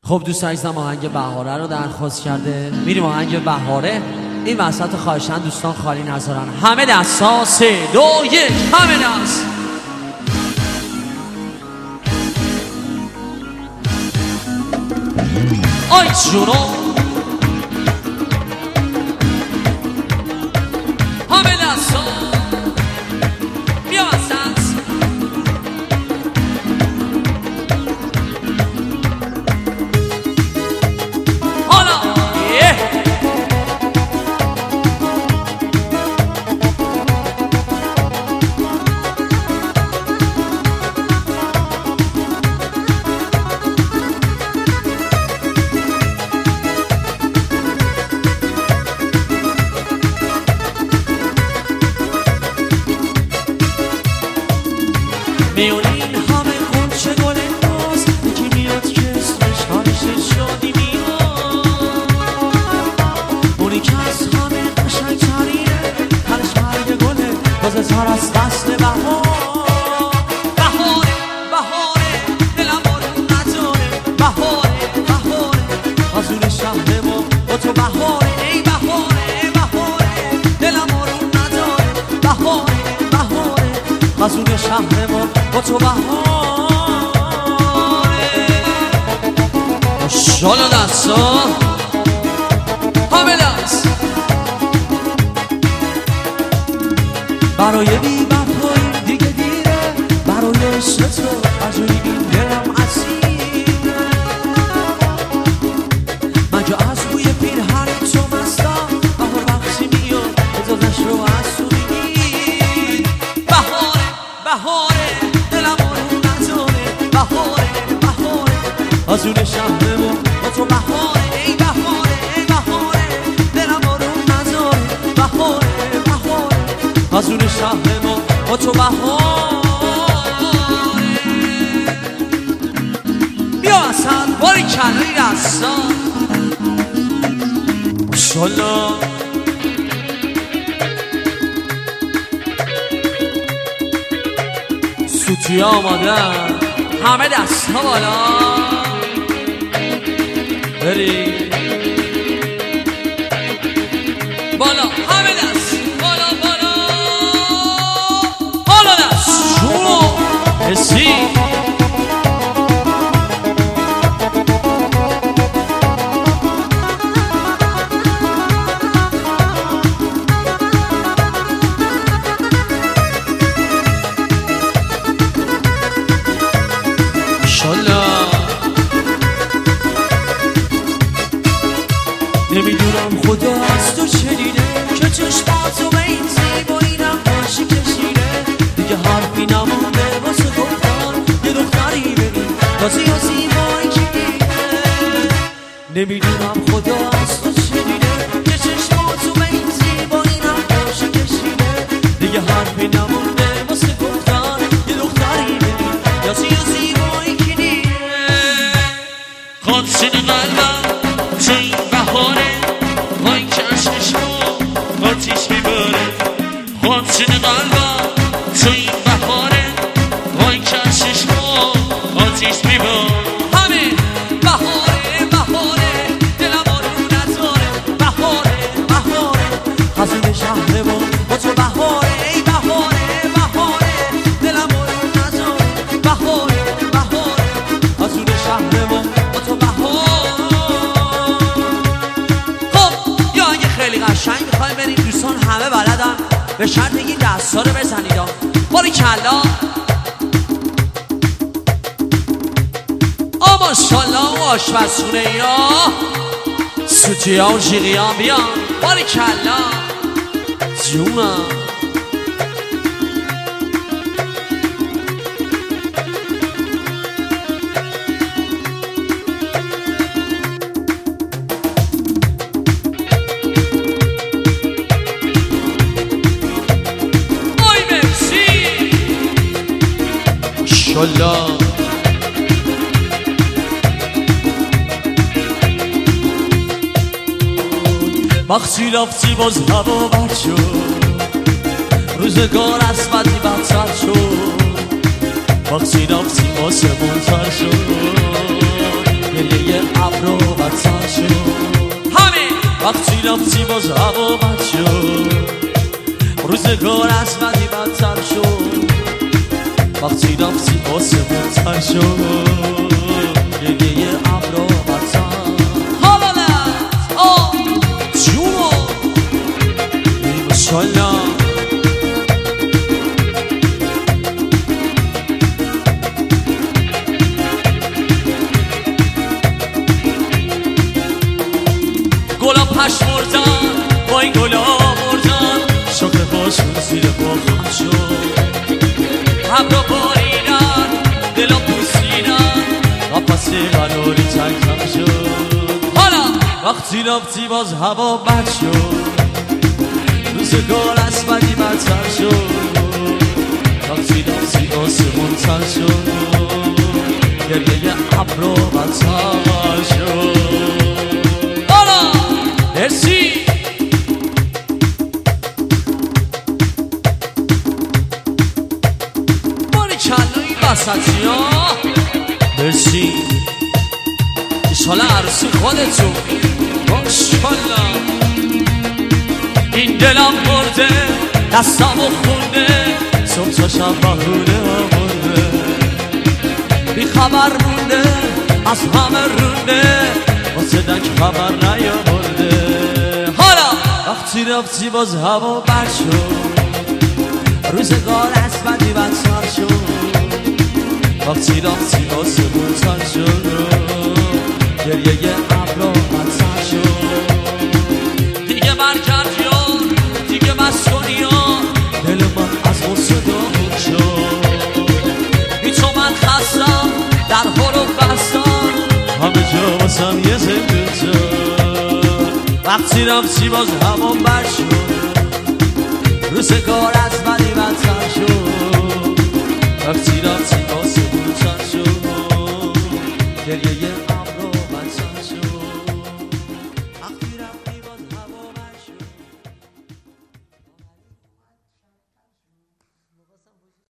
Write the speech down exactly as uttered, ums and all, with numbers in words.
خب دوست عزیزم آهنگ بهاره رو درخواست کرده. میریم آهنگ بهاره. این وسط خواهشن دوستان خالی نذارن. همه دستا سه دو یک همه دست. آی جونو همه دستا بیا وسط. میونی این همه خونچه گل باز یکی میاد که اسمش هارش شادی میاد. اونی که از همه قشنگ ترینه هرش مرگ گله تازه تر از فصل بهار. بهاره بهاره دلم بارون نداره. بهاره بهاره آزون شهر ما با تو بهاره. ای بهاره بهاره دلم بارون نداره. بهاره بهاره آزون شهر ما با تو بهاره. ماشاءالله دستا همه دست. برای بی وفایی دیگه دیره. برای عشق تو عجایی این دلم اسیره. من که از بوی پیرهن تو مستم. بهار وقتی میاد اجازش رو از تو بگیر. بهاره بهاره آزون شهر ما با تو بهاره. ای بهاره ای بهاره دلم بارون نذاره. بهاره بهاره آزون شهر ما با تو بهاره. بیا اصلا باری کناری رستا. ماشاءالله سوتی آماده همه دست ها بالا بری بالا. همه دست بالا بالا بالا دست شما حسی. نمیدونم خدا از تو چه دیده که چشماتو به این زیبایی نقاشی کشیده. دیگه حرفی نمونده واسه گفتن یه دختری ببین تازه یا زیبایی که دیده. نمیدونم خدا از تو چه دیده که چشماتو به این زیبایی نقاشی کشیده. دیگه حرفی نمونده واسه گفتن یه دختری ببین تازه یا زیبایی که دیده. خواستین قلبم توی بهاره وای که عشقش ما آتیش میباره. خواستین قلبم توی بهاره وای که عشقش ما آتیش میباره. همه بهاره بهاره دلم بارون نداره. بهاره بهاره حسین شهر ما با تو بهاره. ای بهاره بهاره دلم بارون نداره. بهاره بهاره حسین شهر ما با تو بهاره. خیلی قشنگ میخوایم بریم دوستان همه بلدن به شرط این دستا رو بزنید. باری کلا آ ماشاءالله و آشپزخونه یا سوتی ها و جیغی ها بیان. باری کلا جونم ماشاءالله. وقتی رفتی باز هوا بد شد. روزگار از بدی بدتر شد. وقتی رفتی آسمون تر شد. گریه ابرو بدتر شد همین وقتی رفتی باز هوا بد شد روزگار از بدی بدتر شد وقتی رفتی آسمون تر شد گریه ابرو بدتر حالت آه جونو ایمشالله گلا پشمردن با این گلا مردن شاخه باشون زیر پا خم شد ابرا باریدن دلا پوسیدن و پس قراری تنگم شد حالا وقتی رفتی باز هوا بد شد روزگار از بدی بدتر شد وقتی رفتی آسمون تر شد گریه ابرا بدتر شد مرسی باری کلا این وسطی ها مرسی ایشالا عروسی خودتون ماشالله این دلم برده دستم و خونده صبح تا شب بهونه آورده بی خبر مونده از همه رونده واسه دک خبر نیاورده حالا وقتی رفتی باز هوا بد شد روزگار از بدی بدتر شد وقتی رفتی آسمون تر شد گریه ابرا بدتر شد دیگه برگرد یار دیگه بس کن یار دل من از غصه داغون شد بی تو من خستم در حال و بستم همه جا واسم یه زندون شد وقتی رفتی باز هوا بد شد روزگار از بدی بدتر شد وقتی رفتی